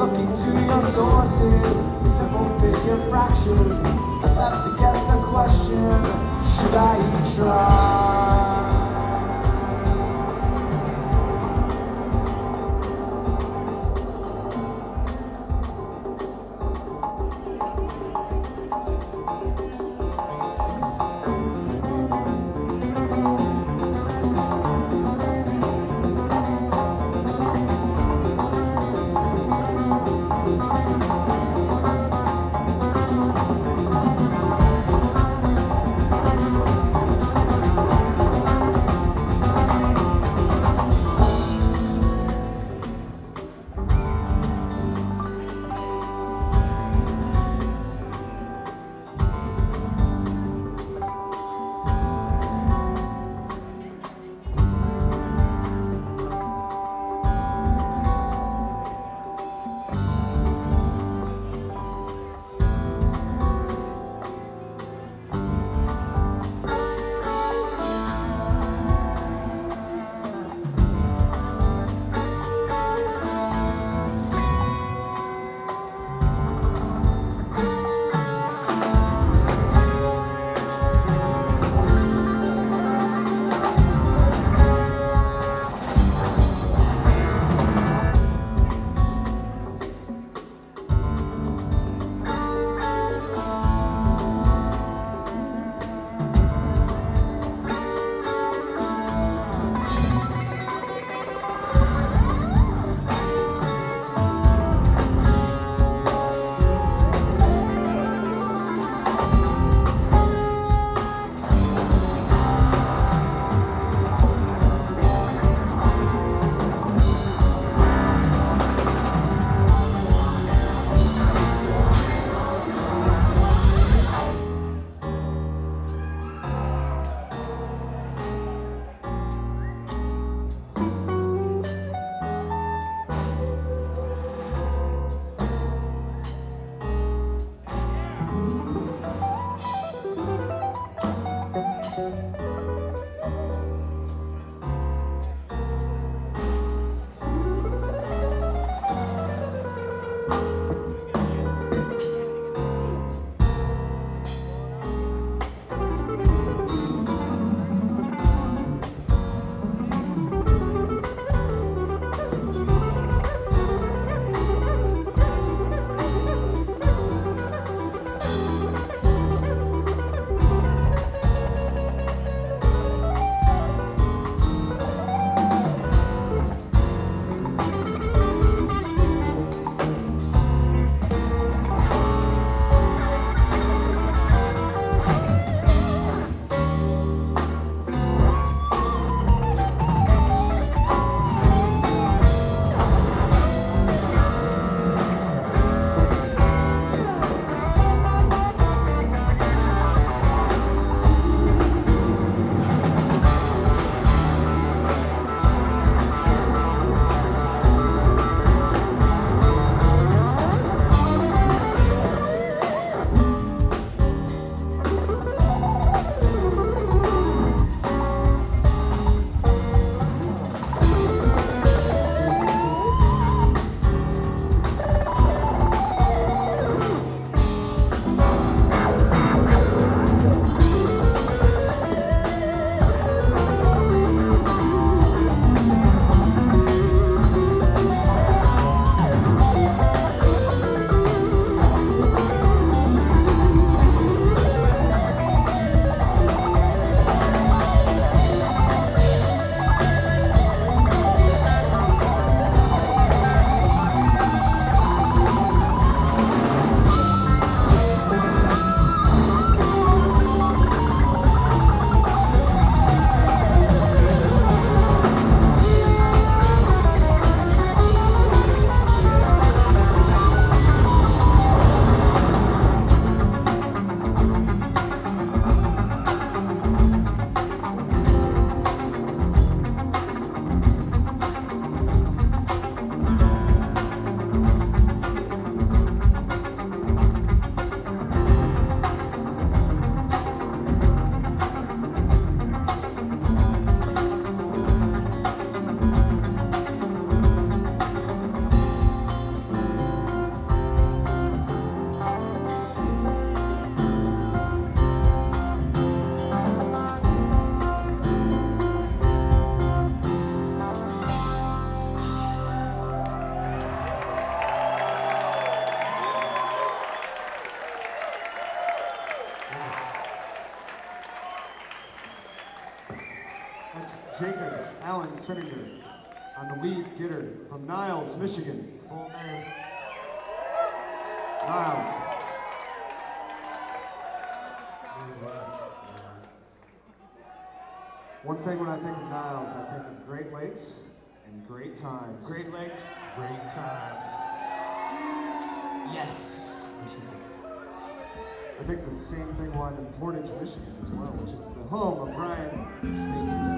looking to your sources, simple figure fractions. Left to guess a question, should I even try? Jacob Allen Seninger on the lead guitar from Niles, Michigan. Full name. Niles. One thing when I think of Niles, I think of Great Lakes and great times. Great Lakes, great times. Yes. I think the same thing went in Portage, Michigan as well, which is the home of Ryan Stacy.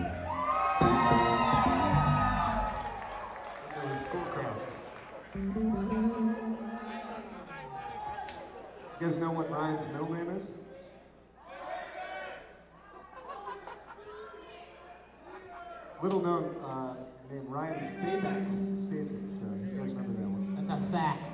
It was Schoolcraft. You guys know what Ryan's middle name is? Little known name Ryan Fayback Stacy, so you guys remember that one. That's a fact.